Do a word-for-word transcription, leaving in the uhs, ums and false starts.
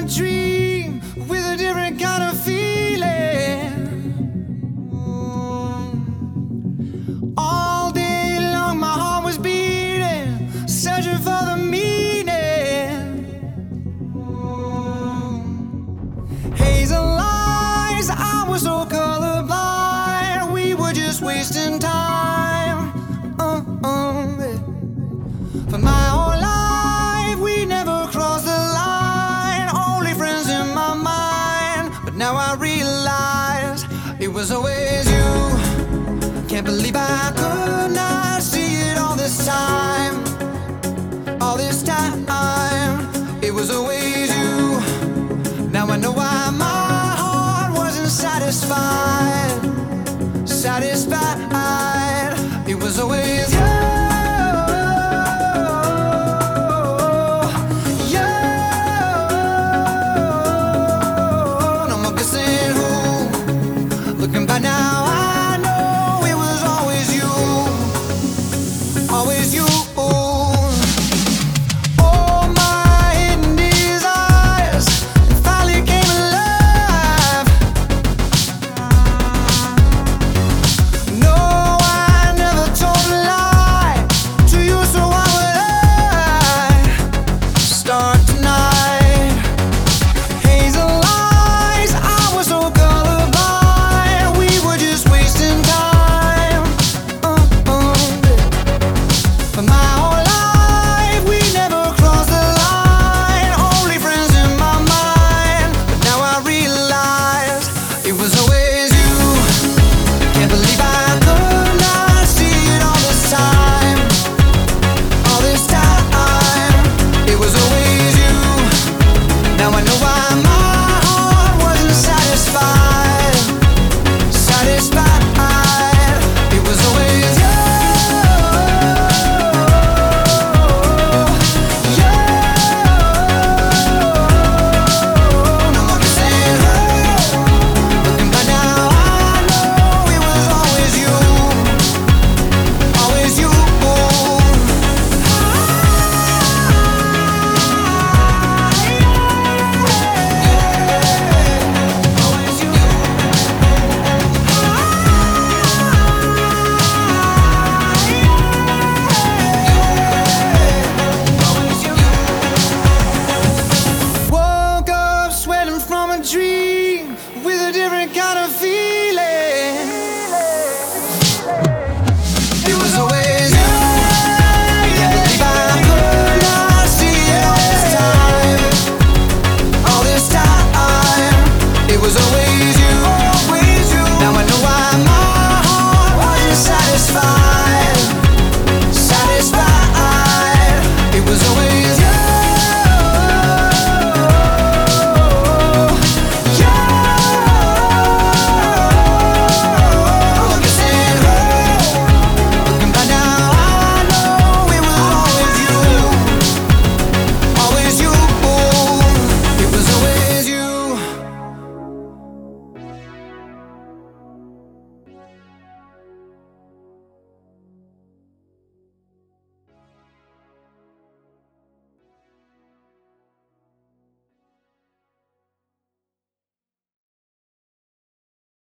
dream with a different kind of feeling. All day long my heart was beating, searching for the meaning. Hazel lies, I was so colorblind. We were just wasting time. uh, uh, yeah. For my whole life we never crossed the line, only friends in my mind. But now I realize it was always you. Can't believe I could not see it all this time. All this time, it was always you. Now I know why my heart wasn't satisfied. Satisfied.